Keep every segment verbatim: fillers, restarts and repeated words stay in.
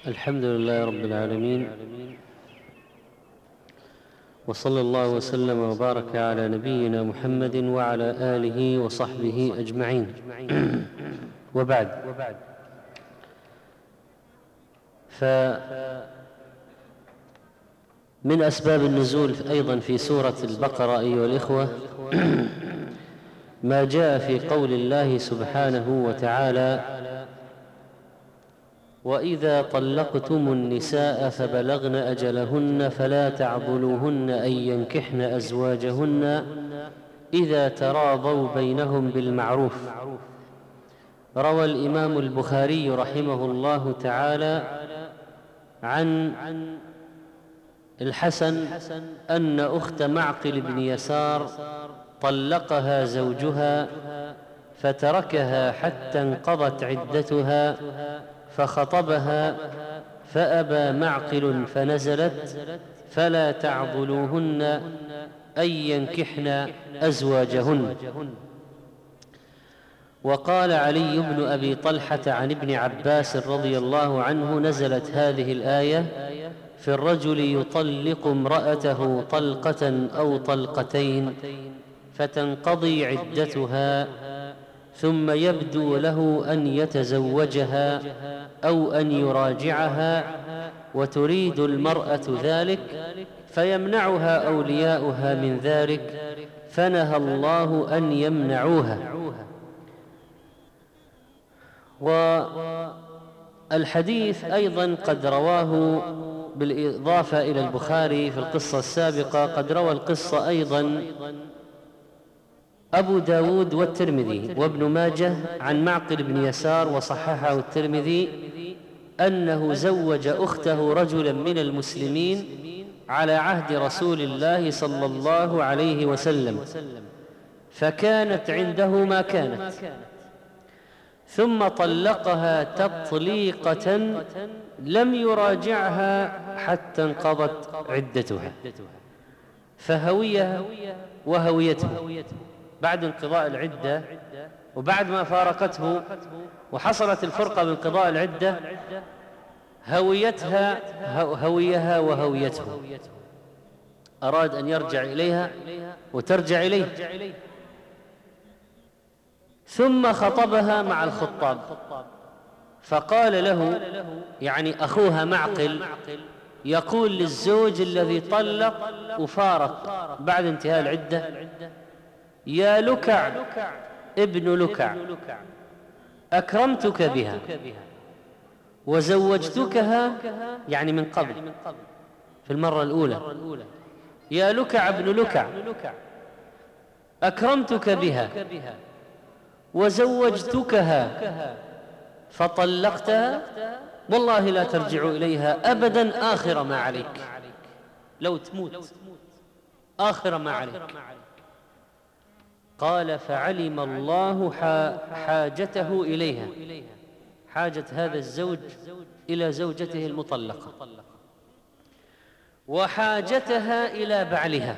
الحمد لله رب العالمين، وصلى الله وسلم وبارك على نبينا محمد وعلى آله وصحبه أجمعين. وبعد، فمن أسباب النزول أيضا في سورة البقرة أيها الإخوة ما جاء في قول الله سبحانه وتعالى: وإذا طلقتم النساء فبلغن أجلهن فلا تعضلوهن أن ينكحن أزواجهن إذا تراضوا بينهم بالمعروف. روى الإمام البخاري رحمه الله تعالى عن الحسن أن أخت معقل بن يسار طلقها زوجها فتركها حتى انقضت عدتها فخطبها فأبى معقل فنزلت: فلا تعضلوهن أن ينكحن أزواجهن. وقال علي بن أبي طلحة عن ابن عباس رضي الله عنه: نزلت هذه الآية في الرجل يطلق امرأته طلقة أو طلقتين فتنقضي عدتها ثم يبدو له أن يتزوجها أو أن يراجعها وتريد المرأة ذلك فيمنعها أولياؤها من ذلك، فنهى الله أن يمنعوها. والحديث أيضا قد رواه بالإضافة إلى البخاري في القصة السابقة، قد روى القصة أيضا أبو داود والترمذي وابن ماجه عن معقل بن يسار وصححه الترمذي أنه زوج أخته رجلا من المسلمين على عهد رسول الله صلى الله عليه وسلم، فكانت عنده ما كانت، ثم طلقها تطليقة لم يراجعها حتى انقضت عدتها، فهويها وهويته بعد انقضاء العدة، وبعد ما فارقته وحصلت الفرقة بانقضاء العدة هويتها هويها وهويته، أراد أن يرجع إليها وترجع إليه، ثم خطبها مع الخطاب فقال له، يعني أخوها معقل يقول للزوج الذي طلق وفارق بعد انتهاء العدة: يا لكع ابن لكع، أكرمتك بها وزوجتكها، يعني من قبل في المرة الأولى، يا لكع ابن لكع أكرمتك بها وزوجتكها فطلقتها، والله لا ترجع إليها أبدا آخر ما عليك، لو تموت آخر ما عليك. قال: فعلم الله حاجته إليها، حاجة هذا الزوج إلى زوجته المطلقة، وحاجتها إلى بعلها،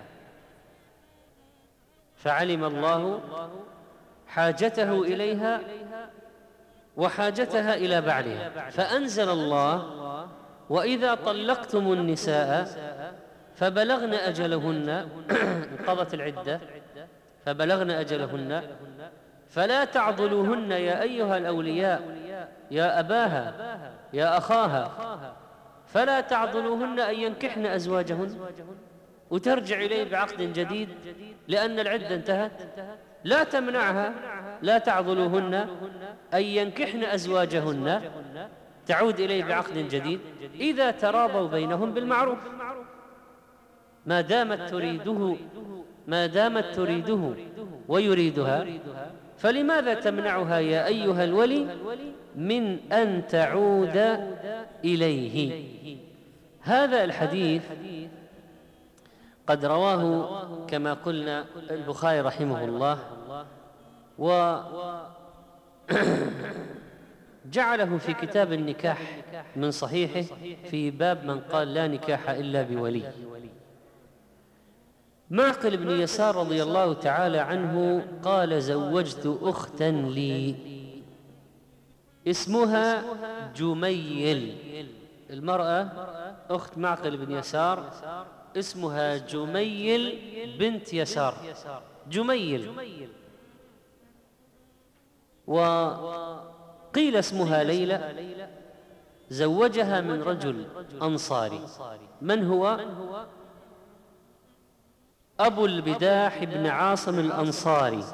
فعلم الله حاجته إليها وحاجتها إلى بعلها، فأنزل الله: وإذا طلقتم النساء فبلغن أجلهن، انقضت العدة فبلغن أجلهن فلا تعضلوهن يا أيها الأولياء، يا أباها يا أخاها، فلا تعضلوهن أن ينكحن أزواجهن، وترجع إليه بعقد جديد لأن العدة انتهت. لا تمنعها، لا تعضلوهن أن ينكحن أزواجهن، تعود إليه بعقد جديد إذا تراضوا بينهم بالمعروف، ما دامت تريده ما دامت تريده ويريدها، فلماذا تمنعها يا أيها الولي من أن تعود إليه؟ هذا الحديث قد رواه كما قلنا البخاري رحمه الله، وجعله في كتاب النكاح من صحيحه في باب من قال لا نكاح إلا بولي. معقل بن يسار رضي الله تعالى عنه قال: زوجت أختا لي اسمها جميل. المرأة أخت معقل بن يسار اسمها جميل بنت يسار، جميل. وقيل اسمها ليلى، زوجها من رجل أنصاري. من هو؟ أبو البداح بن عاصم الأنصاري.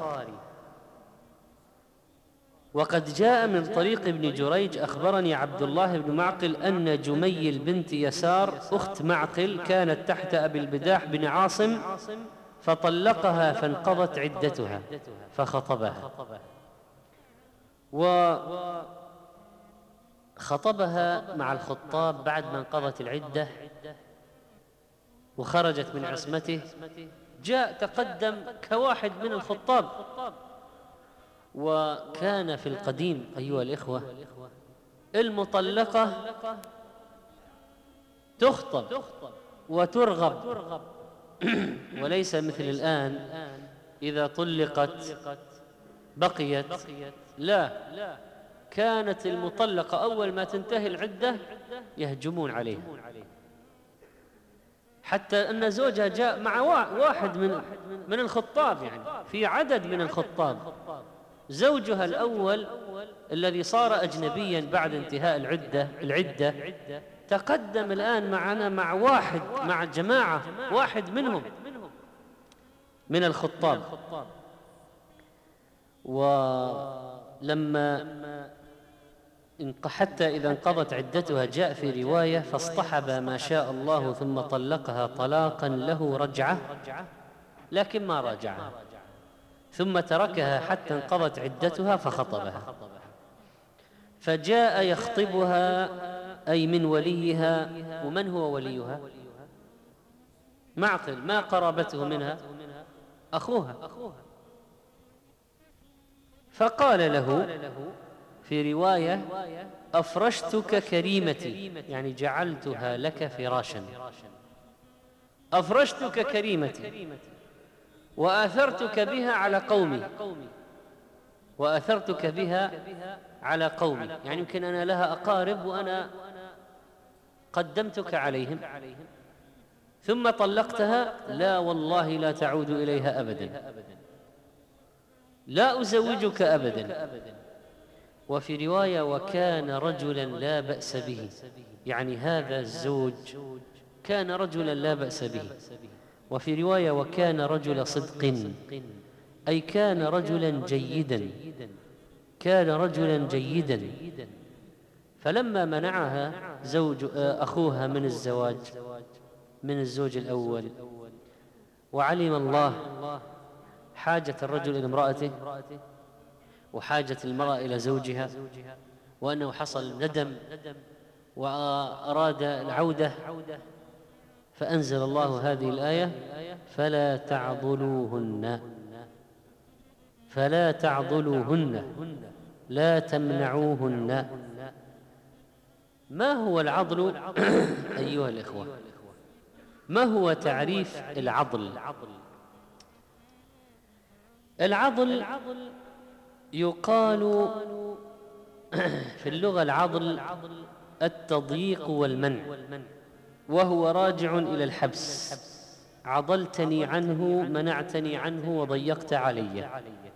وقد جاء من طريق ابن جريج: أخبرني عبد الله بن معقل أن جميل بنت يسار أخت معقل كانت تحت أبي البداح بن عاصم فطلقها فانقضت عدتها فخطبها. وخطبها مع الخطاب بعد ما انقضت العدة وخرجت من عصمته، جاء تقدم كواحد من الخطاب. وكان في القديم أيها الإخوة المطلقة تخطب وترغب، وليس مثل الآن إذا طلقت بقيت. لا، كانت المطلقة أول ما تنتهي العدة يهجمون عليها، حتى أن زوجها جاء مع واحد من من الخطاب، يعني في عدد من الخطاب. زوجها الأول الذي صار أجنبيا بعد انتهاء العدة العدة تقدم الآن معنا مع واحد، مع جماعة واحد منهم من الخطاب. ولما حتى إذا انقضت عدتها جاء في رواية: فاصطحب ما شاء الله ثم طلقها طلاقا له رجعة، لكن ما راجعها، ثم تركها حتى انقضت عدتها فخطبها. فجاء يخطبها أي من وليها. ومن هو وليها؟ معقل، ما قرابته منها؟ أخوها. فقال له في رواية: أفرشتك كريمتي، يعني جعلتها لك فراشا. أفرشتك كريمتي وآثرتك بها على قومي، وآثرتك بها على قومي، يعني يمكن أنا لها أقارب وأنا قدمتك عليهم. ثم طلقتها: لا والله لا تعود إليها أبدا، لا أزوجك أبدا. وفي رواية: وكان رجلا لا بأس به، يعني هذا الزوج كان رجلا لا بأس به. وفي رواية: وكان رجل صدق، أي كان رجلا جيدا، كان رجلا جيدا. فلما منعها زوج أخوها من الزواج من الزوج الأول، وعلم الله حاجة الرجل إلى امرأته وحاجة المرأة إلى زوجها، وأنه حصل ندم وأراد العودة، فأنزل الله هذه الآية: فلا تعضلوهن فلا تعضلوهن لا تمنعوهن. ما هو العضل أيها الإخوة؟ ما هو تعريف العضل؟ العضل يقال في اللغة العضل التضييق والمنع، وهو راجع إلى الحبس. عضلتني عنه، منعتني عنه وضيقت علي.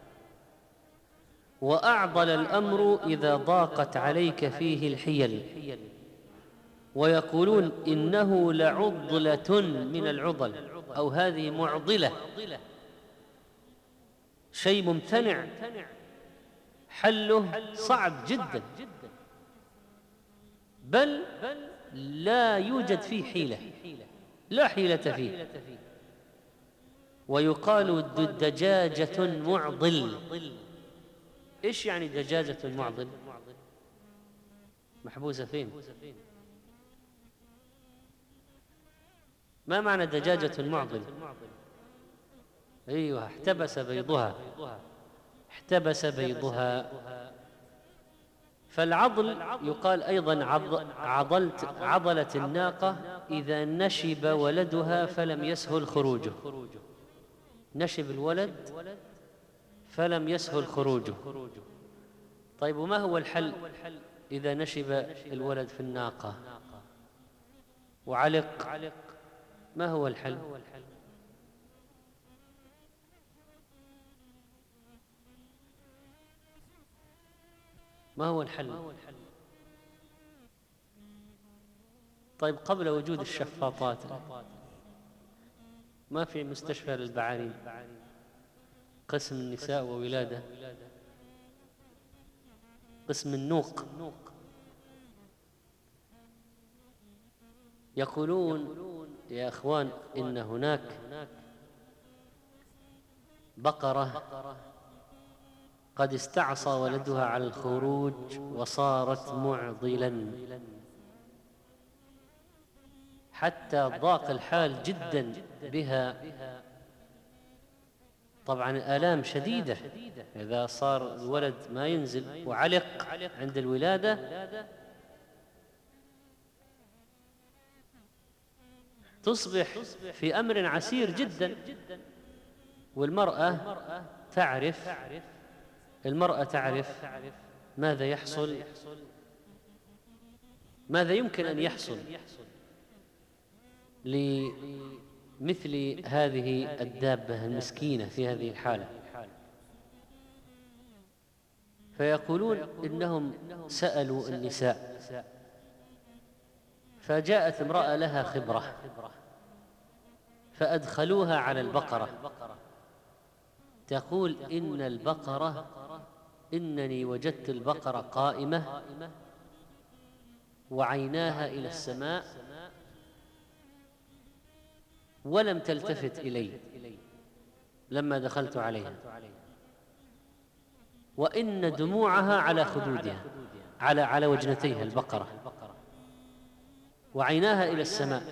وأعضل الأمر إذا ضاقت عليك فيه الحيل. ويقولون إنه لعضلة من العضل، أو هذه معضلة، شيء ممتنع حله صعب جدا، بل لا يوجد فيه حيلة، لا حيلة فيه. ويقال دجاجة معضل. إيش يعني دجاجة معضل؟ محبوسة فين؟ ما معنى دجاجة معضل؟ أيوة، احتبس بيضها، احتبس بيضها. فالعضل يقال أيضا عضلت عضلة الناقة إذا نشب ولدها فلم يسهل خروجه. نشب الولد فلم يسهل خروجه. طيب وما هو الحل إذا نشب الولد في الناقة وعلق؟ ما هو الحل؟ ما هو الحل؟ طيب قبل وجود الشفاطات ما في مستشفى للبعارين، قسم النساء وولادة، قسم النوق. يقولون يا أخوان إن هناك بقرة قد استعصى ولدها على الخروج وصارت معضلا، حتى ضاق الحال جدا بها. طبعا الآلام شديدة إذا صار الولد ما ينزل وعلق عند الولادة. تصبح في أمر عسير جدا، والمرأة تعرف المرأة تعرف ماذا يحصل، ماذا يمكن أن يحصل لمثل هذه الدابة المسكينة في هذه الحالة. فيقولون إنهم سألوا النساء، فجاءت امرأة لها خبرة فأدخلوها على البقرة، تقول إن البقرة إنني وجدت البقرة قائمة وعيناها إلى السماء ولم تلتفت إلي لما دخلت عليها، وإن دموعها على خدودها، على على وجنتيها البقرة، وعيناها إلى السماء،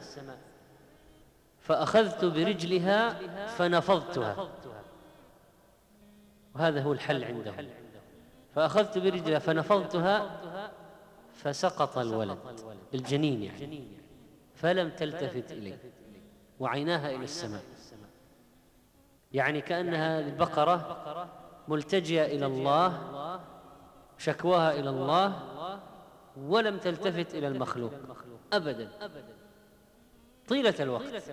فأخذت برجلها فنفضتها. وهذا هو الحل عندهم. فأخذت برجلها فنفضتها فسقط الولد الجنين يعني، فلم تلتفت إلي وعيناها إلى السماء، يعني كأنها البقرة ملتجئة إلى الله، شكواها إلى الله، ولم تلتفت إلى المخلوق أبدا طيلة الوقت.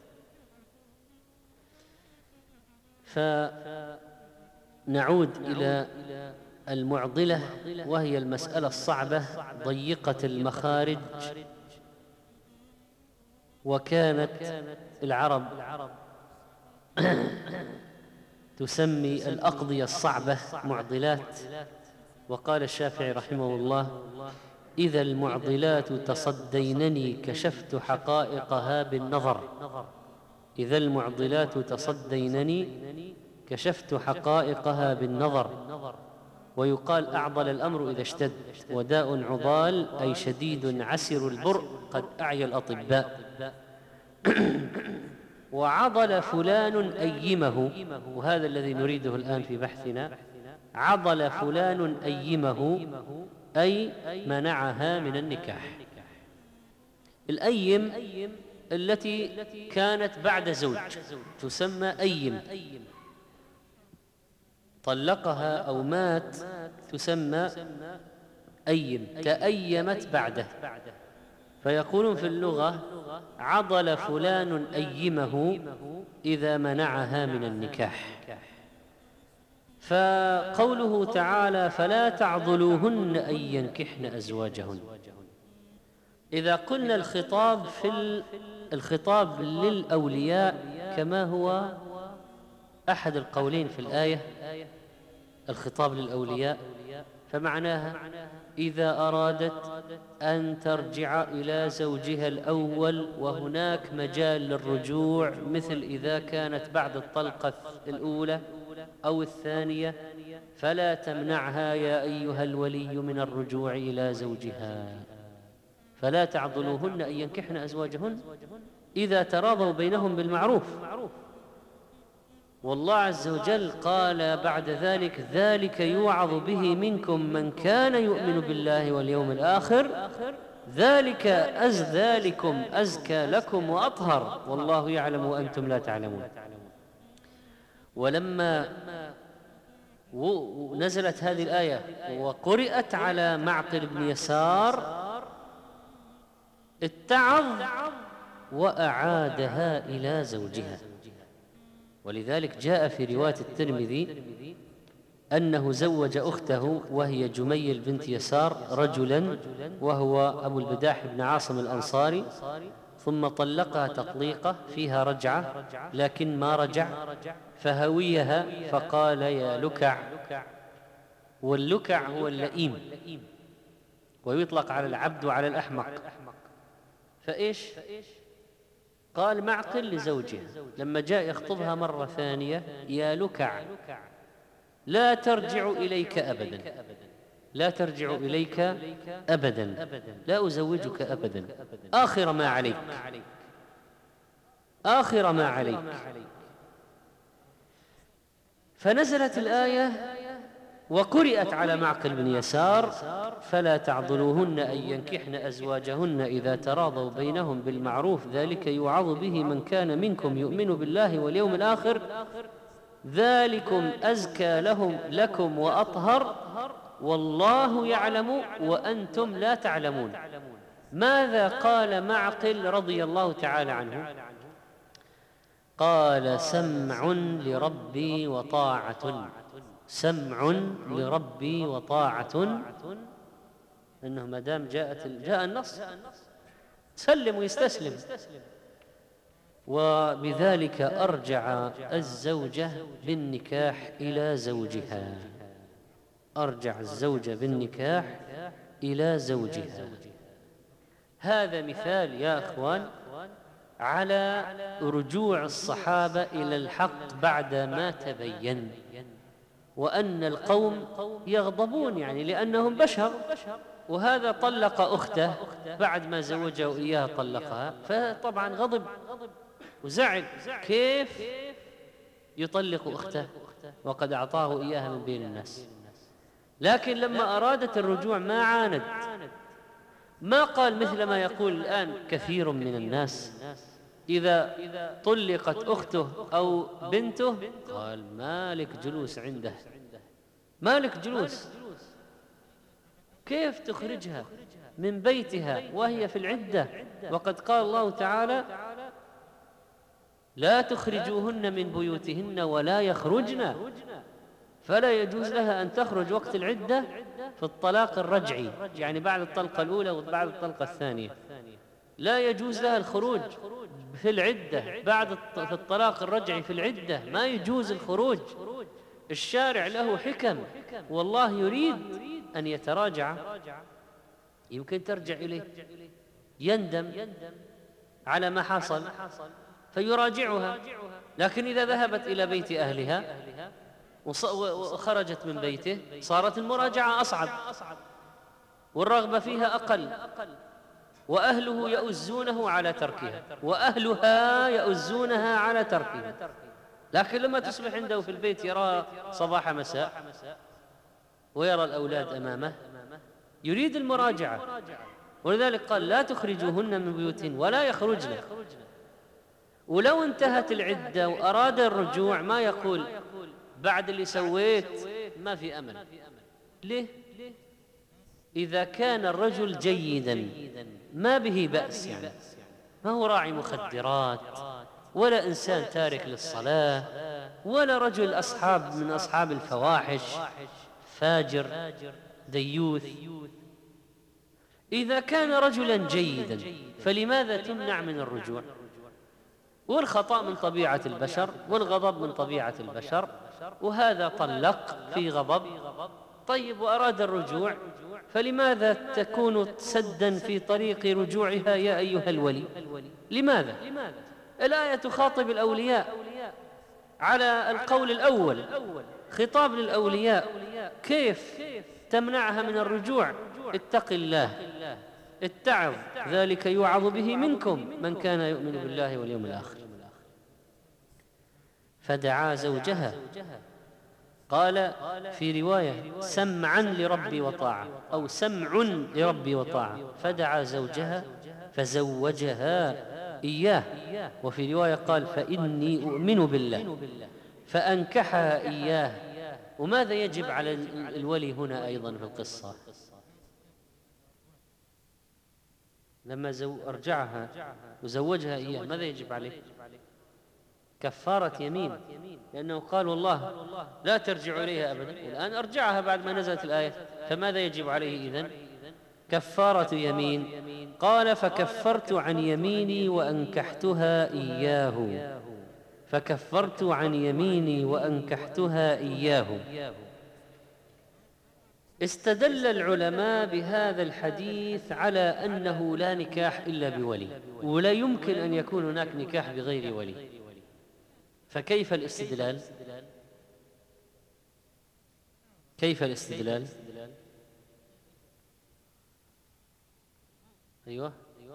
فنعود إلى المعضلة، وهي المسألة الصعبة ضيقة المخارج. وكانت العرب تسمي الأقضية الصعبة معضلات. وقال الشافعي رحمه الله: إذا المعضلات تصدينني كشفت حقائقها بالنظر. إذا المعضلات تصدينني كشفت حقائقها بالنظر. ويقال أعضل الأمر إذا اشتد، وداء عضال أي شديد عسر البرء قد أعيا الأطباء. وعضل فلان أيمه، وهذا الذي نريده الآن في بحثنا. عضل فلان أيمه أي منعها من النكاح. الأيم التي كانت بعد زوج تسمى أيم، طلقها أو مات تسمى أيم، تأيمت بعده. فيقولون في اللغة: عضل فلان أيمه إذا منعها من النكاح. فقوله تعالى: فلا تعضلوهن أن ينكحن أزواجهن. إذا قلنا الخطاب في الخطاب للأولياء كما هو أحد القولين في الآية، الخطاب للأولياء، فمعناها إذا أرادت أن ترجع إلى زوجها الأول وهناك مجال للرجوع، مثل إذا كانت بعد الطلقة الأولى أو الثانية، فلا تمنعها يا أيها الولي من الرجوع إلى زوجها. فلا تعضلوهن أن ينكحن أزواجهن إذا تراضوا بينهم بالمعروف. والله عز وجل قال بعد ذلك: ذلك يوعظ به منكم من كان يؤمن بالله واليوم الآخر، ذلك أز ذلكم أزكى لكم وأطهر والله يعلم وأنتم لا تعلمون. ولما ونزلت هذه الآية وقرئت على معقل بن يسار، اتعظ وأعادها إلى زوجها. ولذلك جاء في رواية الترمذي أنه زوج أخته وهي جميل بنت يسار رجلا وهو أبو البداح بن عاصم الأنصاري، ثم طلقها تطليقة فيها رجعة لكن ما رجع، فهويها فقال يا لكع، واللكع هو اللئيم ويطلق على العبد وعلى الأحمق. فإيش قال معقل لزوجه لما جاء يخطبها مرة ثانية؟ يا لكع لا ترجع إليك أبدا، لا ترجع إليك أبدا، لا أزوجك أبدا، آخر ما عليك، آخر ما عليك. فنزلت الآية وقرئت على معقل بن يسار فلا تعضلوهن أن ينكحن أزواجهن إذا تراضوا بينهم بالمعروف، ذلك يوعظ به من كان منكم يؤمن بالله واليوم الآخر، ذلكم أزكى لهم لكم وأطهر والله يعلم وأنتم لا تعلمون. ماذا قال معقل رضي الله تعالى عنه؟ قال سمع لربي وطاعة، سمع لربي وطاعة، إنه ما دام جاءت جاء النص سلم ويستسلم. وبذلك أرجع الزوجة بالنكاح إلى زوجها، أرجع الزوجة بالنكاح إلى زوجها. هذا مثال يا أخوان على رجوع الصحابة إلى الحق بعد ما تبين، وأن القوم يغضبون يعني لأنهم بشر، وهذا طلق أخته بعد ما زوجه إياها طلقها، فطبعا غضب وزعل، كيف يطلق أخته وقد أعطاه إياها من بين الناس؟ لكن لما أرادت الرجوع ما عاند، ما قال مثل ما يقول الآن كثير من الناس إذا طلقت أخته أو بنته قال مالك جلوس عنده، مالك جلوس، كيف تخرجها من بيتها وهي في العدة؟ وقد قال الله تعالى لا تخرجوهن من بيوتهن ولا يخرجن، فلا يجوز لها أن تخرج وقت العدة في الطلاق الرجعي، يعني بعد الطلقة الأولى وبعد الطلقة الثانية لا يجوز لها الخروج في العدة، بعد في الطلاق الرجعي في العدة ما يجوز الخروج. الشارع له حكم، والله يريد أن يتراجع، يمكن ترجع إليه، يندم على ما حصل فيراجعها. لكن إذا ذهبت إلى بيت أهلها وخرجت من بيته صارت المراجعة أصعب والرغبة فيها أقل، وأهله يؤزونه على تركها وأهلها يؤزونها على تركها. لكن لما تصبح عنده في البيت يرى صباح مساء ويرى الأولاد أمامه يريد المراجعة، ولذلك قال لا تخرجوهن من بيوتهن ولا يخرجن. ولو انتهت العدة وأراد الرجوع ما يقول بعد اللي سويت ما في أمل. ليه؟ إذا كان الرجل جيدا ما به بأس، يعني ما هو راعي مخدرات ولا إنسان تارك للصلاة ولا رجل أصحاب من أصحاب الفواحش فاجر ديوث. إذا كان رجلا جيدا فلماذا تمنع من الرجوع؟ والخطأ من طبيعة البشر والغضب من طبيعة البشر، وهذا طلق في غضب. طيب وأراد الرجوع فلماذا تكون سدا في طريق رجوعها يا أيها الولي؟ لماذا؟ الآية تخاطب الأولياء على القول الأول، خطاب للأولياء، كيف تمنعها من الرجوع؟ اتق الله، اتعظ، ذلك يوعظ به منكم من كان يؤمن بالله واليوم الآخر. فدعا زوجها، قال في رواية سمعا لربي وطاعة أو سمع لربي وطاعة، فدعا زوجها فزوجها إياه. وفي رواية قال فإني أؤمن بالله فأنكحها إياه وماذا يجب على الولي هنا أيضا في القصة؟ لما زو أرجعها وزوجها إياه ماذا يجب عليه؟ كفارة يمين، لأنه قال والله لا ترجع إليها أبدا، والآن أرجعها بعد ما نزلت الآية، فماذا يجب عليه إذن؟ كفارة يمين. قال فكفرت عن يميني وأنكحتها إياه، فكفرت عن يميني وأنكحتها إياه. استدل العلماء بهذا الحديث على أنه لا نكاح إلا بولي، ولا يمكن أن يكون هناك نكاح بغير ولي. فكيف الاستدلال؟ كيف الاستدلال؟ أيوة،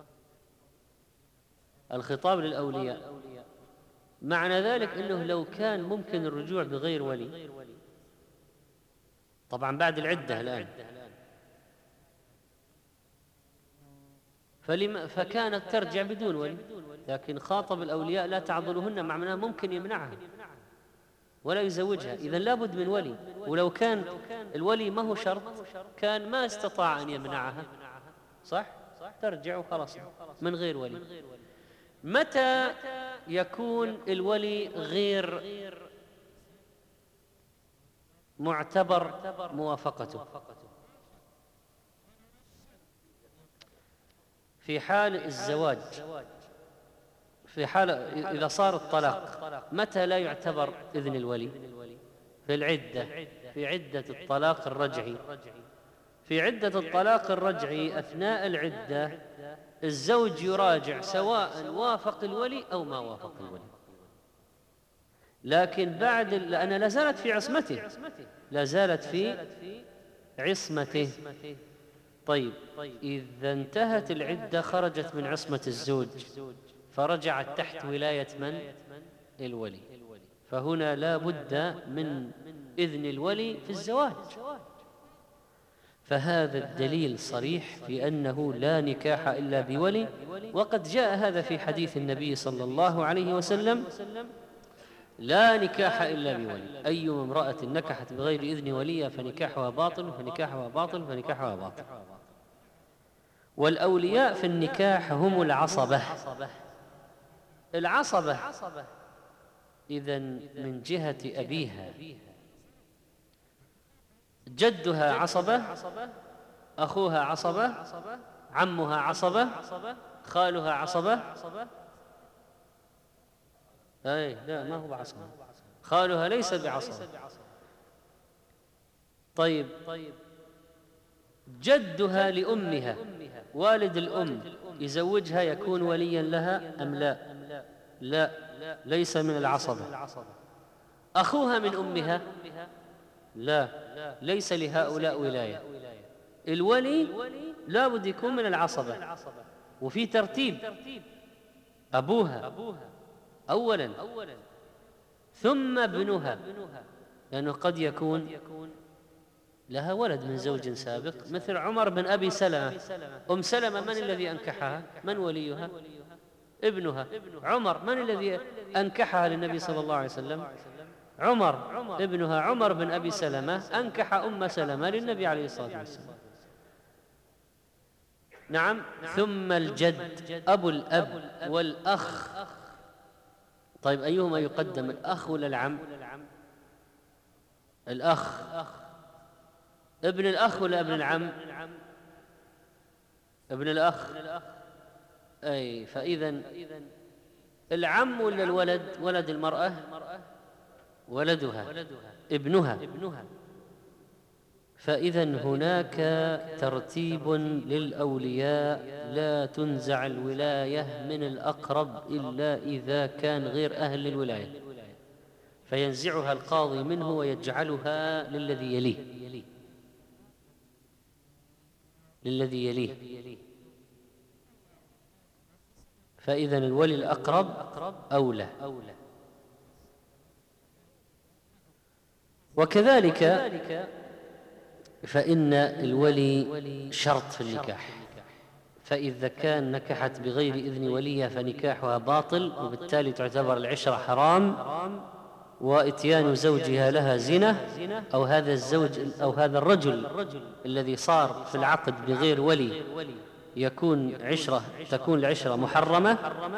الخطاب للأولياء، معنى ذلك أنه لو كان ممكن الرجوع بغير ولي، طبعا بعد العدة الآن، فلما فكانت ترجع بدون ولي، لكن خاطب الأولياء لا تعضلهن، معناه ممكن يمنعها ولا يزوجها، إذن لابد من ولي. ولو كان الولي ما هو شرط كان ما استطاع أن يمنعها، صح؟ ترجع وخلاص من غير ولي. متى يكون الولي غير معتبر موافقته؟ في حال الزواج، في حال إذا صار الطلاق متى لا يعتبر إذن الولي؟ في العدة، في عدة الطلاق الرجعي. في عدة الطلاق الرجعي أثناء العدة الزوج يراجع سواء وافق الولي أو ما وافق الولي، لكن بعد، لأن لا زالت في عصمته، لا زالت في عصمته. طيب إذا انتهت العدة خرجت من عصمة الزوج فرجعت تحت ولاية من؟ الولي. فهنا لا بد من إذن الولي في الزواج. فهذا الدليل صريح في أنه لا نكاح إلا بولي، وقد جاء هذا في حديث النبي صلى الله عليه وسلم: لا نكاح إلا بولي، أي امرأة نكحت بغير إذن وليها فنكاحها باطل فنكاحها باطل فنكاحها باطل. والأولياء في النكاح هم العصبة. العصبة إذن من جهة أبيها جدها عصبة، أخوها عصبة، عمها عصبة، خالها عصبة. أي لا، ما هو بعصبة، خالها ليس بعصبة. طيب جدها لأمها، والد الأم يزوجها يكون وليا لها أم لا؟ لا، ليس من العصبة. أخوها من أمها، لا، ليس لهؤلاء ولاية. الولي لا بد يكون من العصبة، وفي ترتيب: أبوها أولا ثم ابنها، لأنه قد يكون لها ولد من زوج سابق، مثل عمر بن أبي سلمة. أم سلمة من الذي أنكحها؟ من وليها؟ ابنها. عمر من الذي أنكحها للنبي صلى الله عليه وسلم؟ عمر ابنها، عمر بن أبي سلمة أنكح أم سلمة للنبي عليه الصلاة والسلام. نعم. ثم الجد، أبو الأب والأخ. طيب أيهما يقدم، الأخ ولا العم؟ الأخ. ابن الأخ ولا ابن العم؟ ابن الأخ. أي فإذا العم ولا الولد؟ ولد المرأة ولدها، ابنها. فإذا هناك ترتيب للأولياء، لا تنزع الولاية من الأقرب إلا إذا كان غير أهل للولاية، فينزعها القاضي منه ويجعلها للذي يليه للذي يليه فإذا الولي الأقرب أولى. وكذلك فإن الولي شرط في النكاح، فإذا كان نكحت بغير إذن وليها فنكاحها باطل، وبالتالي تعتبر العشرة حرام، وإتيان زوجها لها زنا، أو هذا الزوج أو هذا الرجل الذي صار في العقد بغير ولي يكون عشرة تكون العشرة محرمة.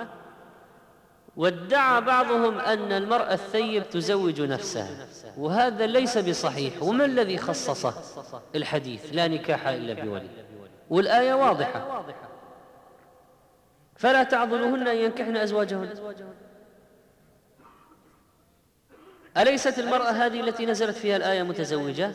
وادعى بعضهم أن المرأة الثيب تزوج نفسها، وهذا ليس بصحيح. وما الذي خصصه الحديث؟ لا نكاح إلا بولي، والآية واضحة: فلا تعضلوهن أن ينكحن أزواجهن. أليست المرأة هذه التي نزلت فيها الآية متزوجة؟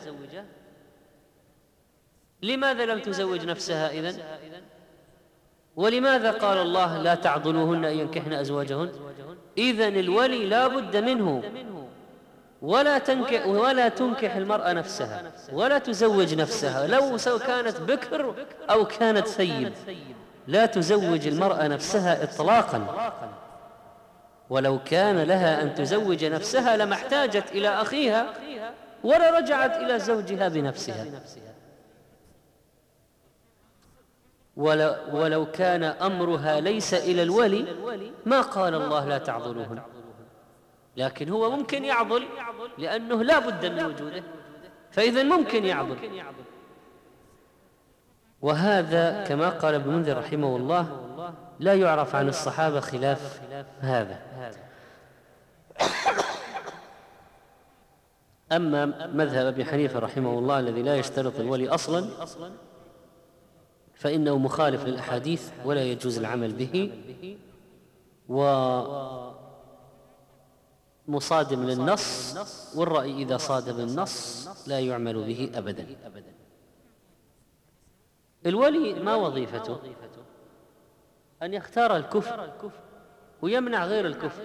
لماذا لم تزوج نفسها إذن؟ ولماذا قال الله لا تعضلوهن أن ينكحن أزواجهن؟ إذن الولي لا بد منه، ولا تنكح ولا تنكح المرأة نفسها ولا تزوج نفسها، لو سواء كانت بكر أو كانت ثيب، لا تزوج المرأة نفسها إطلاقا. ولو كان لها أن تزوج نفسها لما احتاجت إلى أخيها ولا رجعت إلى زوجها بنفسها. ولو كان أمرها ليس إلى الولي ما قال الله لا تعضلوهن، لكن هو ممكن يعضل لأنه لا بد من وجوده، فإذا ممكن يعضل. وهذا كما قال ابن منذر رحمه الله لا يعرف عن الصحابة خلاف هذا. أما مذهب أبي حنيفة رحمه الله الذي لا يشترط الولي أصلا فإنه مخالف للأحاديث ولا يجوز العمل به، ومصادم للنص، والرأي إذا صادم النص لا يعمل به أبدا. الولي ما وظيفته؟ أن يختار الكفر ويمنع غير الكفر.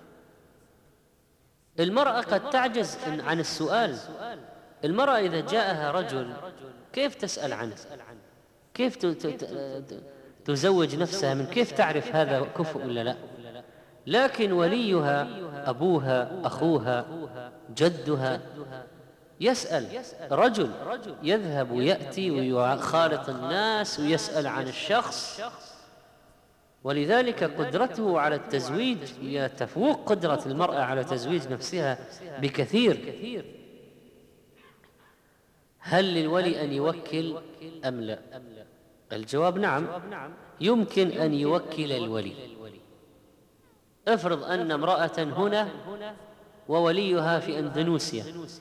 المرأة قد تعجز عن السؤال. المرأة إذا جاءها رجل كيف تسأل عنه؟ كيف تزوج نفسها من؟ كيف تعرف هذا كفء ولا لا؟ لكن وليها أبوها، أخوها، جدها يسأل. رجل يذهب ويأتي ويخالط الناس ويسأل عن الشخص، ولذلك قدرته على التزويج تفوق قدرة المرأة على تزويج نفسها بكثير. هل للولي أن يوكل أم لا؟ الجواب نعم، يمكن أن يوكل الولي. افرض أن امرأة هنا ووليها في أندونيسيا،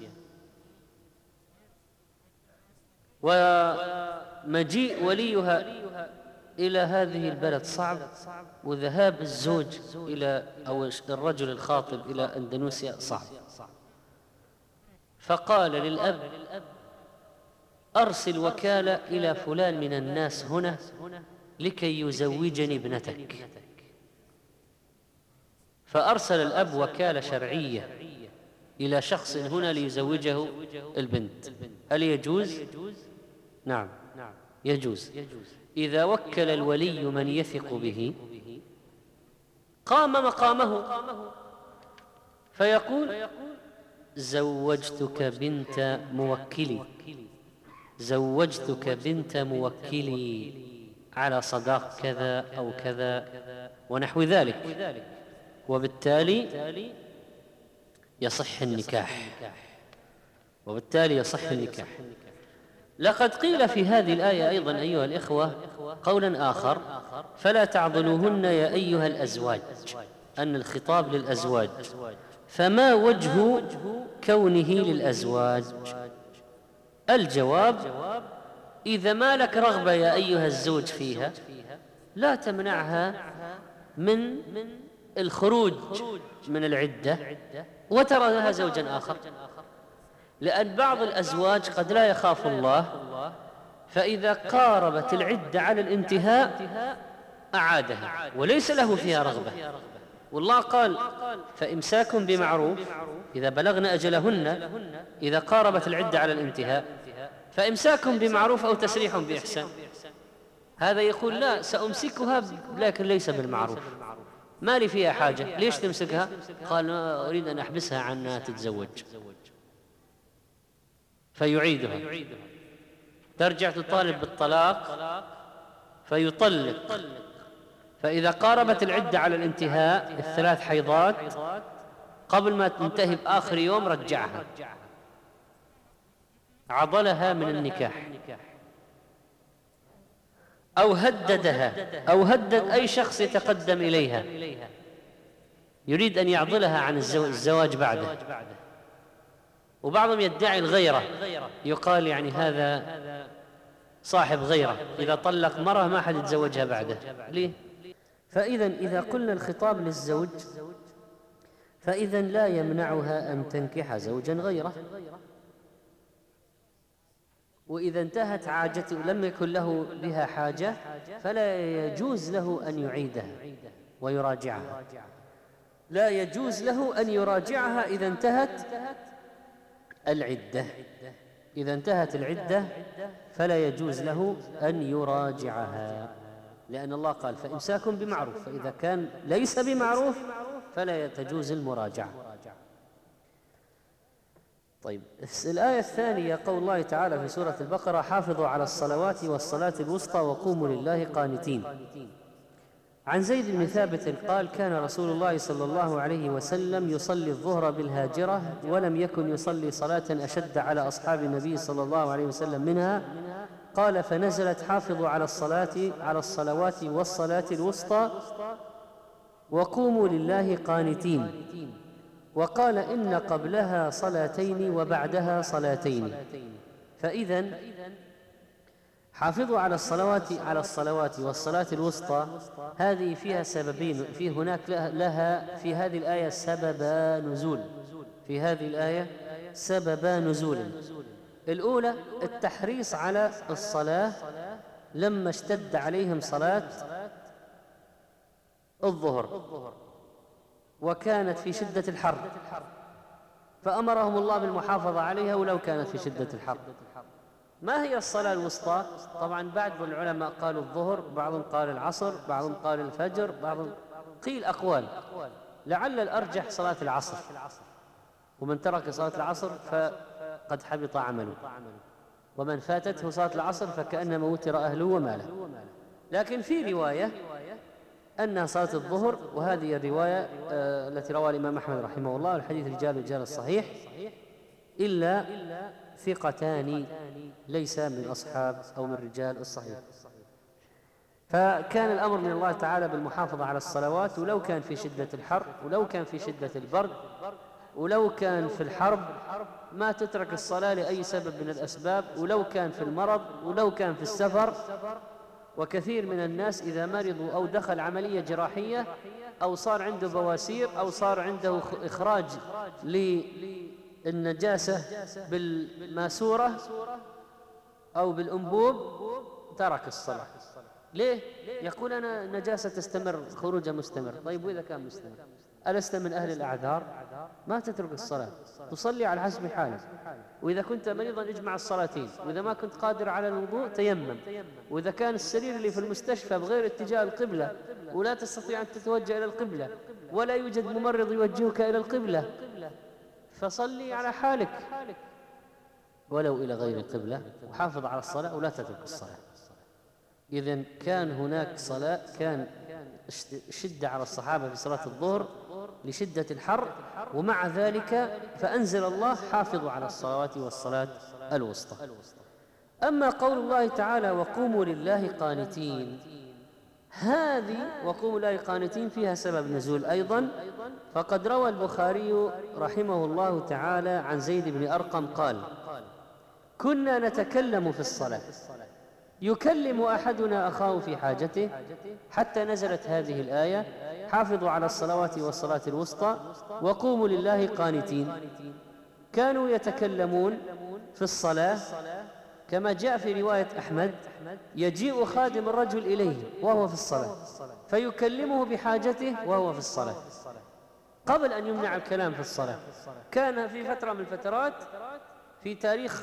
ومجيء وليها إلى هذه البلد صعب، وذهاب الزوج إلى أو الرجل الخاطب إلى أندونيسيا صعب، فقال للأب أرسل وكالة إلى فلان من الناس هنا لكي يزوجني ابنتك. فأرسل الأب وكالة شرعية إلى شخص هنا ليزوجه البنت. هل يجوز؟ نعم يجوز. إذا وكل الولي من يثق به قام مقامه فيقول زوجتك بنت موكلي، زوجتك بنت موكلي على صداق كذا أو كذا ونحو ذلك، وبالتالي يصح النكاح وبالتالي يصح النكاح. لقد قيل في هذه الآية أيضا أيها الإخوة قولا آخر: فلا تعضلوهن يا أيها الأزواج، أن الخطاب للأزواج. فما وجه كونه للأزواج؟ الجواب: إذا ما لك رغبة يا أيها الزوج فيها لا تمنعها من الخروج من العدة وترى لها زوجا آخر، لأن بعض الأزواج قد لا يخاف الله، فإذا قاربت العدة على الانتهاء أعادها وليس له فيها رغبة. والله قال: فإمساك بمعروف إذا بلغن أجلهن، إذا قاربت العدة على الانتهاء فإمساك بمعروف أو تسريح بإحسان. هذا يقول: لا، سأمسكها لكن ليس بالمعروف، ما لي فيها حاجة. ليش تمسكها؟ قال: أريد أن أحبسها عن أنها تتزوج. فيعيدها، ترجع تطالب بالطلاق فيطلق. فإذا قاربت العدة على الانتهاء الثلاث حيضات قبل ما تنتهي بآخر يوم رجعها، عضلها من النكاح، أو هددها، أو هدد أي شخص يتقدم إليها يريد أن يعضلها عن الزواج بعده. وبعضهم يدعي الغيرة، يقال يعني هذا صاحب غيرة، إذا طلق مرة ما حد يتزوجها بعده. ليه؟ فإذا إذا قلنا الخطاب للزوج فإذا لا يمنعها أن تنكح زوجا غيره، وإذا انتهت عاجته لم يكن له بها حاجة فلا يجوز له أن يعيدها ويراجعها، لا يجوز له أن يراجعها إذا انتهت العدة. إذا انتهت العدة فلا يجوز له أن يراجعها، لأن الله قال فإمساك بمعروف، فإذا كان ليس بمعروف فلا تجوز المراجعة. طيب، الآية الثانية قول الله تعالى في سورة البقرة حافظوا على الصلوات والصلاة الوسطى وقوموا لله قانتين. عن زيد بن ثابت قال كان رسول الله صلى الله عليه وسلم يصلي الظهر بالهاجرة، ولم يكن يصلي صلاة أشد على أصحاب النبي صلى الله عليه وسلم منها. قال فنزلت حافظوا على الصلاة على الصلوات والصلاة الوسطى وقوموا لله قانتين، وقال إن قبلها صلاتين وبعدها صلاتين. فإذا حافظوا على الصلوات على الصلوات والصلاة الوسطى، هذه فيها سببين، في هناك لها في هذه الآية سببا نزول، في هذه الآية سببا نزول. الأولى التحريص على الصلاة لما اشتد عليهم صلاة الظهر وكانت في شدة الحر، فأمرهم الله بالمحافظة عليها ولو كانت في شدة الحر. ما هي الصلاة الوسطى؟ طبعا بعض العلماء قالوا الظهر، بعضهم قال العصر، بعضهم قال الفجر، بعضهم قيل أقوال، لعل الأرجح صلاة العصر، ومن ترك صلاة العصر فقد حبط عمله، ومن فاتته صلاة العصر فكأنما وتر أهله وماله. لكن في رواية أنها صلاة الظهر، وهذه الرواية آه التي رواه الإمام أحمد رحمه الله، الحديث رجال رجال الصحيح إلا ثقتان ليس من أصحاب أو من رجال الصحيح. فكان الأمر من الله تعالى بالمحافظة على الصلوات، ولو كان في شدة الحر، ولو كان في شدة البرد، ولو كان في الحرب ما تترك الصلاة لأي سبب من الأسباب، ولو كان في المرض، ولو كان في السفر. وكثير من الناس إذا مرضوا أو دخل عملية جراحية أو صار عنده بواسير أو صار عنده إخراج للنجاسة بالماسورة أو بالأنبوب ترك الصلاة. ليه؟ يقول أنا نجاسة تستمر، خروجها مستمر. طيب وإذا كان مستمر ألست من أهل الأعذار؟ ما تترك الصلاة، تصلي على حسب حالك. وإذا كنت مريضا اجمع الصلاتين، وإذا ما كنت قادر على الوضوء تيمم. وإذا كان السرير اللي في المستشفى بغير اتجاه القبلة ولا تستطيع أن تتوجه إلى القبلة ولا يوجد ممرض يوجهك إلى القبلة فصلي على حالك ولو إلى غير القبلة، وحافظ على الصلاة ولا تترك الصلاة. إذن كان هناك صلاة، كان شدة على الصحابة في صلاة الظهر لشدة الحر، ومع ذلك فأنزل الله حافظوا على الصلوات والصلاة الوسطى. أما قول الله تعالى وقوموا لله قانتين، هذه وقوموا لله قانتين فيها سبب نزول أيضا. فقد روى البخاري رحمه الله تعالى عن زيد بن أرقم قال كنا نتكلم في الصلاة يكلم أحدنا أخاه في حاجته حتى نزلت هذه الآية حافظوا على الصلوات والصلاة الوسطى وقوموا لله قانتين. كانوا يتكلمون في الصلاة كما جاء في رواية أحمد يجيء خادم الرجل إليه وهو في الصلاة فيكلمه بحاجته وهو في الصلاة قبل أن يمنع الكلام في الصلاة. كان في فترة من الفترات في تاريخ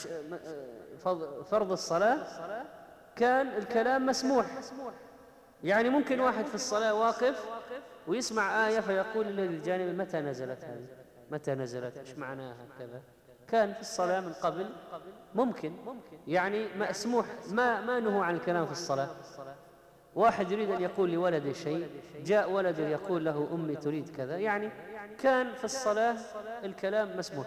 فرض الصلاة كان الكلام مسموح، يعني ممكن واحد في الصلاة واقف ويسمع آية فيقول الذي الجانب متى نزلت هذه، متى نزلت، إيش معناها كذا. كان في الصلاة من قبل ممكن، يعني مسموح، ما ما نهوا عن الكلام في الصلاة. واحد يريد أن يقول لولده شيء، جاء ولده يقول له أمي تريد كذا، يعني كان في الصلاة الكلام مسموح.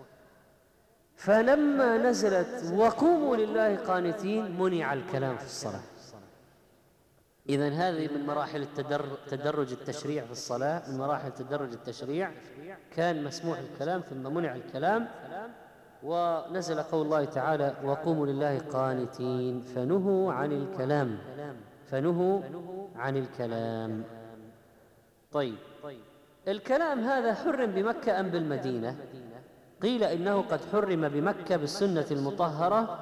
فلما نزلت وقوموا لله قانتين منع الكلام في الصلاة. إذن هذه من مراحل التدرج التشريع في الصلاة، من مراحل تدرج التشريع، كان مسموح الكلام ثم منع الكلام، ونزل قول الله تعالى وقوموا لله قانتين فنهوا عن الكلام، فنهوا عن الكلام. طيب، الكلام هذا حرم بمكة أم بالمدينة؟ قيل إنه قد حرم بمكة بالسنة المطهرة،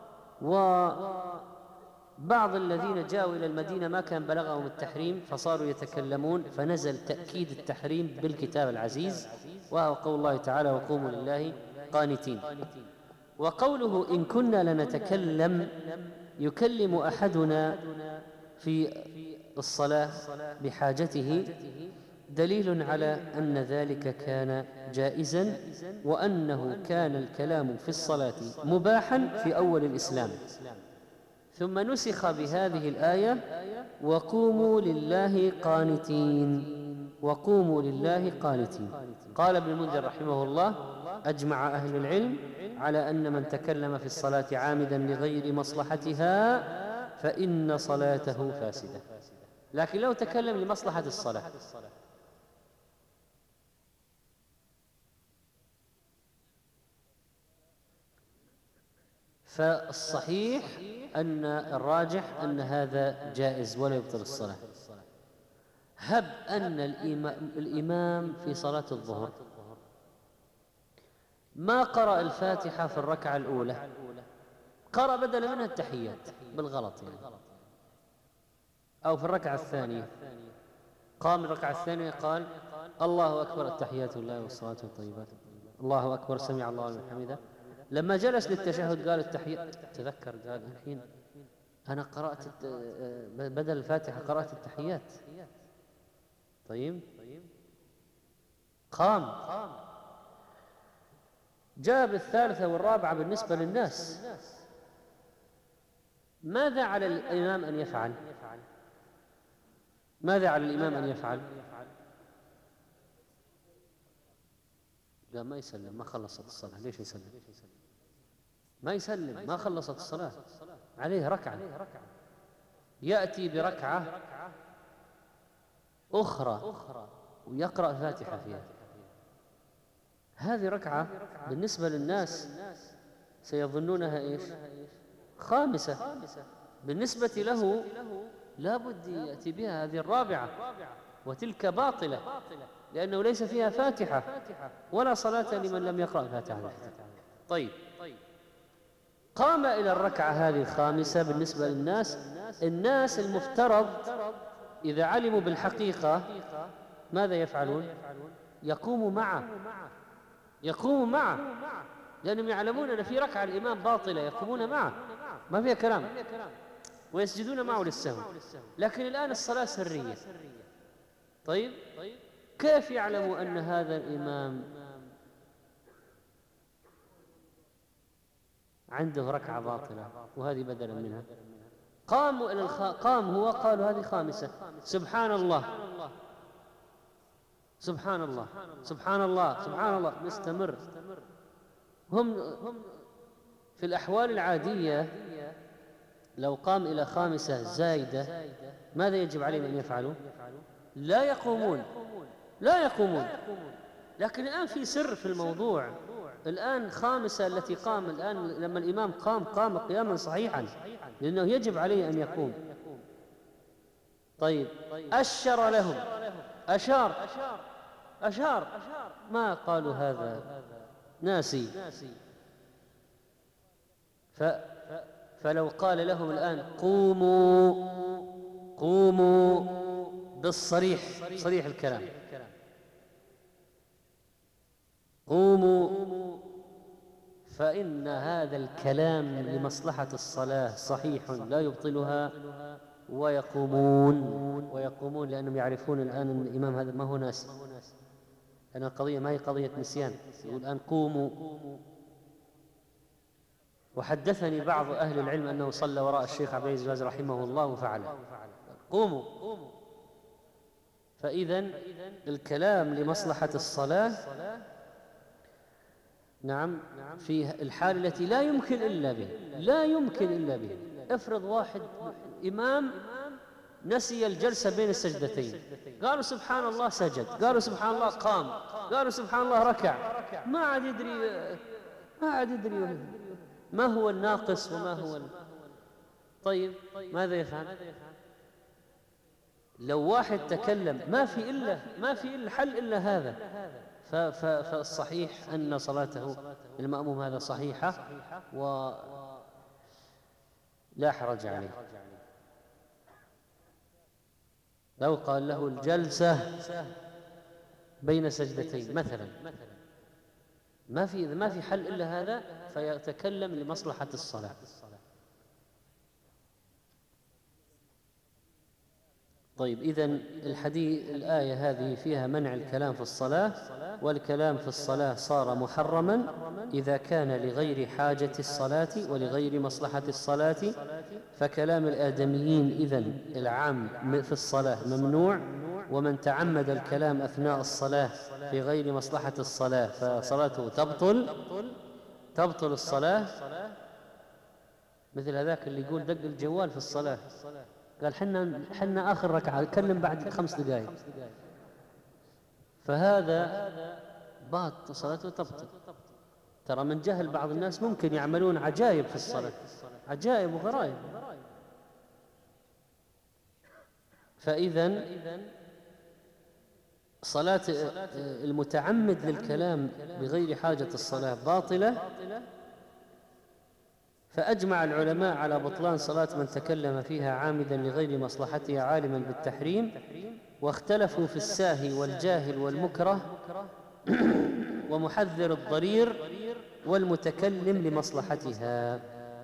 وبعض الذين جاءوا إلى المدينة ما كان بلغهم التحريم فصاروا يتكلمون، فنزل تأكيد التحريم بالكتاب العزيز، وهو قول الله تعالى وقوموا لله قانتين. وقوله إن كنا لنتكلم، يكلم أحدنا في الصلاة بحاجته، دليل على أن ذلك كان جائزا، وأنه كان الكلام في الصلاة مباحا في أول الإسلام، ثم نسخ بهذه الآية وقوموا لله قانتين، وقوموا لله قانتين. قال ابن المنذر رحمه الله أجمع أهل العلم على أن من تكلم في الصلاة عامدا لغير مصلحتها فإن صلاته فاسدة، لكن لو تكلم لمصلحة الصلاة فالصحيح أن الراجح أن هذا جائز ولا يبطل الصلاة. هب أن الإمام في صلاة الظهر ما قرأ الفاتحة في الركعة الأولى، قرأ بدل منها التحيات بالغلط يعني، أو في الركعة الثانية قام الركعة الثانية قال الله أكبر التحيات لله والصلاة والطيبات الله أكبر سمع الله لمن حمده، لما جلس للتشهد قال التحيات، تذكر قال الحين أنا قرأت بدل الفاتحة قرأت التحيات. طيب، قام جاب الثالثة والرابعة بالنسبة للناس، ماذا على الإمام أن يفعل؟ ماذا على الإمام أن يفعل؟ لا، ما يسلم، ما خلصت الصلاة، ليش يسلم؟ ما يسلم، ما خلصت الصلاة، عليه ركعة، يأتي بركعة أخرى ويقرأ الفاتحة فيها. هذه ركعة بالنسبة للناس سيظنونها إيش؟ خامسة، بالنسبة له لا بد يأتي بها هذه الرابعة، وتلك باطلة لأنه ليس فيها فاتحة ولا صلاة لمن لم يقرأ الفاتحة. طيب، قام إلى الركعة هذه الخامسة بالنسبة للناس، الناس المفترض إذا علموا بالحقيقة ماذا يفعلون؟ يقوموا معه، يقوموا معه لأنهم يعلمون أن في ركعة الإمام باطلة، يقومون معه ما فيها كلام، ويسجدون معه للسهو. لكن الآن الصلاة سرية. طيب، كيف يعلموا أن هذا الإمام عنده ركعة باطلة وهذه بدلا منها؟ قاموا إلى الخ... قام هو قالوا هذه خامسة، سبحان الله سبحان الله سبحان الله سبحان الله، نستمر. هم في الأحوال العادية لو قام إلى خامسة زايدة ماذا يجب عليهم أن يفعلوا؟ لا يقومون، لا يقومون. لكن الآن في سر في الموضوع، الآن خامسة التي قام الآن لما الإمام قام قام قياما صحيحا لأنه يجب عليه أن يقوم. طيب، أشر لهم، أشار أشار ما قالوا هذا ناسي. ف فلو قال لهم الآن قوموا قوموا بالصريح، صريح الكلام، قوموا، فإن هذا الكلام لمصلحة الصلاة صحيح لا يبطلها، ويقومون ويقومون لأنهم يعرفون الآن أن الإمام هذا ما هو ناس، لأن القضية ما هي قضية نسيان، يقول الآن قوموا. وحدثني بعض أهل العلم أنه صلى وراء الشيخ عبد العزيز رحمه الله وفعله، قوموا. فإذن الكلام لمصلحة الصلاة نعم في الحال التي لا يمكن إلا به، لا يمكن إلا به. افرض واحد إمام نسي الجلسة بين السجدتين، قالوا سبحان الله سجد، قالوا سبحان الله قام، قالوا سبحان الله ركع، ما عاد يدري ما عاد يدري ما هو الناقص وما هو ال... طيب ماذا يفعل؟ لو واحد تكلم ما في إلا ما في إلا حل إلا هذا، فالصحيح أن صلاته المأموم هذا صحيحة ولا حرج عليه. لو قال له الجلسة بين سجدتين مثلا، ما في إذا ما في حل إلا هذا فيتكلم لمصلحة الصلاة. طيب إذن الحديث الآية هذه فيها منع الكلام في الصلاة، والكلام في الصلاة صار محرما إذا كان لغير حاجة الصلاة ولغير مصلحة الصلاة، فكلام الآدميين إذن العام في الصلاة ممنوع، ومن تعمد الكلام أثناء الصلاة في غير مصلحة الصلاة فصلاته تبطل تبطل الصلاة. مثل هذاك اللي يقول دق الجوال في الصلاة، قال حنا حنا آخر ركعة نكلم بعد خمس دقائق، فهذا باط صلاته تبطل. ترى من جهل بعض الناس ممكن يعملون عجائب في الصلاة، عجائب وغرائب. فإذا صلاة المتعمد للكلام بغير حاجة الصلاة باطلة. فأجمع العلماء على بطلان صلاة من تكلم فيها عامدا لغير مصلحتها عالما بالتحريم، واختلفوا في الساهي والجاهل والمكره ومحذر الضرير والمتكلم لمصلحتها.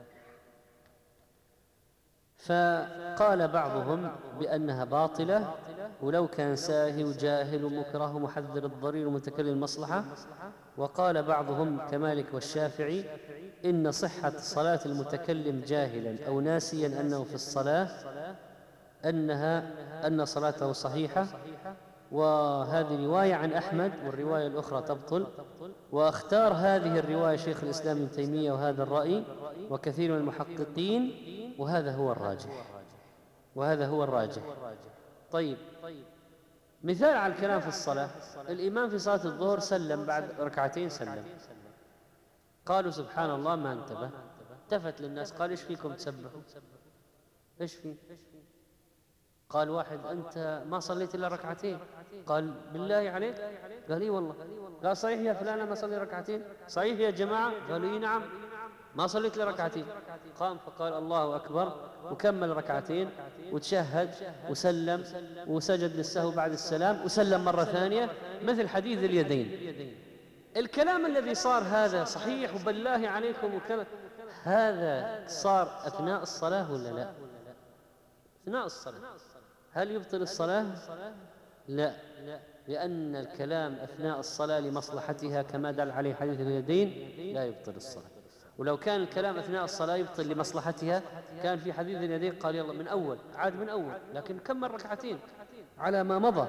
فقال بعضهم بأنها باطلة، ولو كان ساهي وجاهل ومكره ومحذر الضرير ومتكلم المصلحة. وقال بعضهم كمالك والشافعي إن صحة صلاة المتكلم جاهلا أو ناسيا أنه في الصلاة أنها أن صلاته صحيحة، وهذه رواية عن أحمد والرواية الأخرى تبطل. واختار هذه الرواية شيخ الإسلام ابن تيمية وهذا الرأي وكثير من المحققين، وهذا هو الراجح وهذا هو الراجح. طيب مثال على الكلام في الصلاة، الإمام في صلاة الظهر سلم بعد ركعتين، سلم، قالوا سبحان الله ما انتبه، التفت للناس قال ايش فيكم تسبحوا؟ ايش في؟ قال واحد أنت ما صليت إلا ركعتين، قال بالله عليك؟ قال اي والله. قال صحيح يا فلان ما صلي ركعتين؟ صحيح يا جماعة؟ قالوا اي نعم ما صليت إلا ركعتين. قام فقال الله أكبر وكمل ركعتين وتشهد وسلم وسجد للسهو بعد السلام وسلم مرة ثانية، مثل حديث اليدين. الكلام الذي صار هذا صحيح وبالله عليكم وكذا، هذا صار أثناء الصلاة ولا لا؟ أثناء الصلاة. هل يبطل الصلاة؟ لا، لأن الكلام أثناء الصلاة لمصلحتها كما دل عليه حديث اليدين لا يبطل الصلاة. ولو كان الكلام أثناء الصلاة يبطل لمصلحتها كان في حديث اليدين قال يلا من أول، عاد من أول، لكن كمل ركعتين على ما مضى.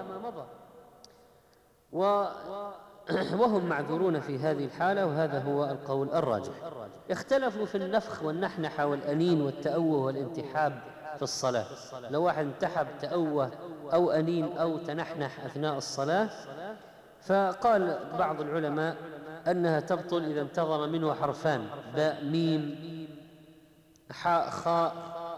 و وهم معذورون في هذه الحالة، وهذا هو القول الراجح. اختلفوا في النفخ والنحنحة والأنين والتأوه والانتحاب في الصلاة. لو واحد انتحب تأوه أو أنين أو تنحنح أثناء الصلاة، فقال بعض العلماء أنها تبطل إذا انتظم منه حرفان باء ميم حاء خاء.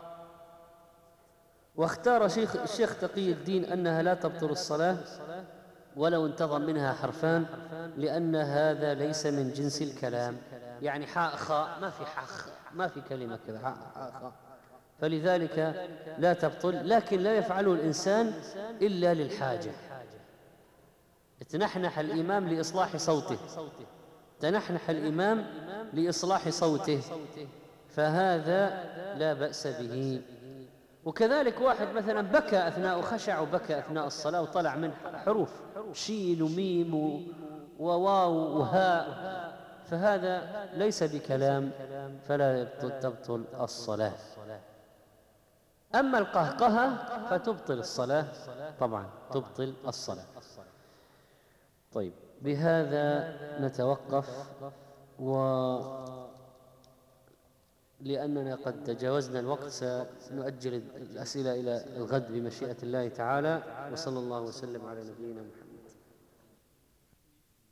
واختار شيخ الشيخ تقي الدين أنها لا تبطل الصلاة ولو انتظم منها حرفان، لأن هذا ليس من جنس الكلام. يعني حاء خاء ما في حاء ما في كلمة كذا حاء خاء، فلذلك لا تبطل. لكن لا يفعله الإنسان إلا للحاجة. تنحنح الإمام لإصلاح صوته، تنحنح الإمام لإصلاح صوته، فهذا لا بأس به. وكذلك واحد مثلا بكى أثناء خشع وبكى أثناء الصلاة وطلع من حروف شين وميم وواو وهاء، فهذا ليس بكلام فلا تبطل الصلاة. أما القهقهة فتبطل الصلاة، طبعا تبطل الصلاة. طيب، بهذا نتوقف، ولأننا قد تجاوزنا الوقت سنؤجل الأسئلة إلى الغد بمشيئة الله تعالى. وصلى الله وسلم على نبينا محمد.